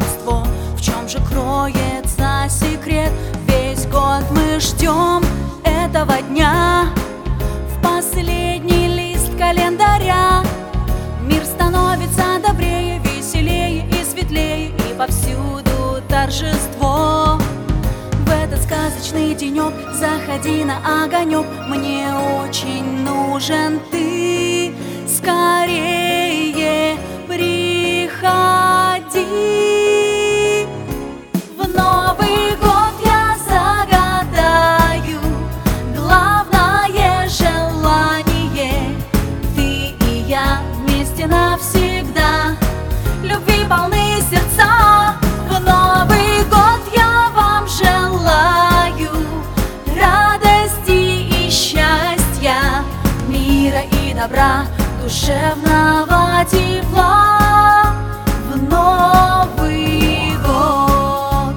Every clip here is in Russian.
волшебство. В чем же кроется секрет? Весь год мы ждем этого дня. В последний лист календаря мир становится добрее, веселее и светлее, и повсюду торжество. В этот сказочный денек заходи на огонек. Мне очень нужен ты. Скорее приходи. В Новый год я загадаю главное желание. Ты и я вместе навсегда. Любви полны сердца. В Новый год я вам желаю радости и счастья, мира и добра, душевного тепла в Новый год.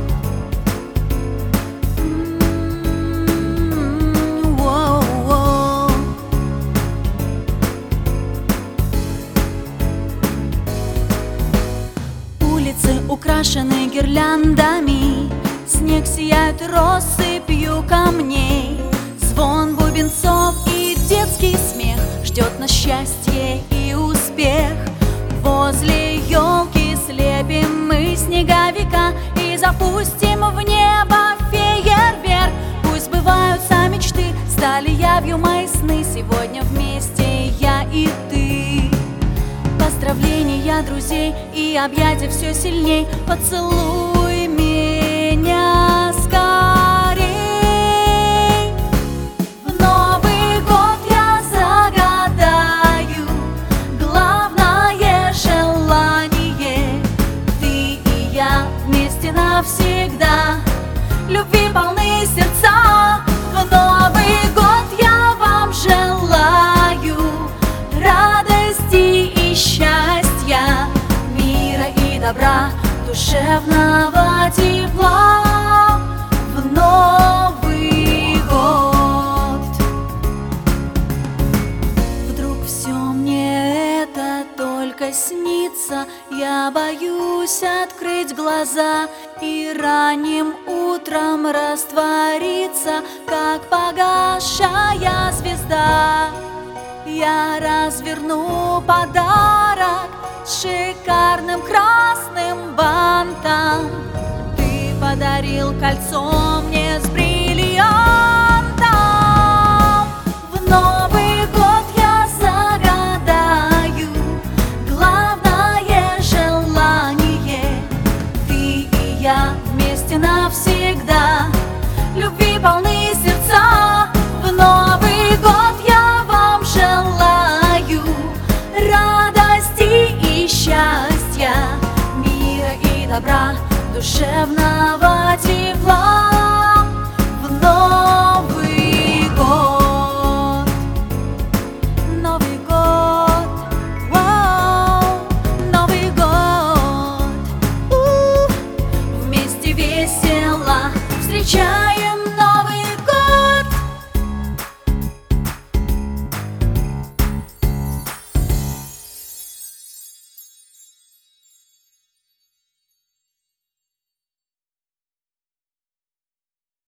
Улицы украшены гирляндами, снег сияет россыпью камней. Звон бубенцов и детский смех ждет на счастье и успех. Возле елки слепим мы снеговика и запустим в небо фейерверк. Пусть сбываются мечты, стали явью мои сны. Сегодня вместе я и ты. Поздравления друзей и объятия все сильней. Поцелуй меня скорей. В Новый год я загадаю главное желание. Ты и я вместе навсегда. Любви полны сердца. В Новый год я вам желаю радости и счастья, мира и добра, душевного тепла в Новый год. Вдруг все мне это только снится. Я боюсь открыть глаза и ранним утром раствориться, как погасшая звезда. Я разверну подарок с шикарным красным бантом. Ты подарил кольцо мне с бриллиантом. В Новый год я загадаю главное желание. Ты и я вместе навсегда. Любви полны сердца. В Новый год я вам желаю радости и счастья, мира и добра, душевного тепла в Новый год. Новый год, Новый год. Вместе весело встречаем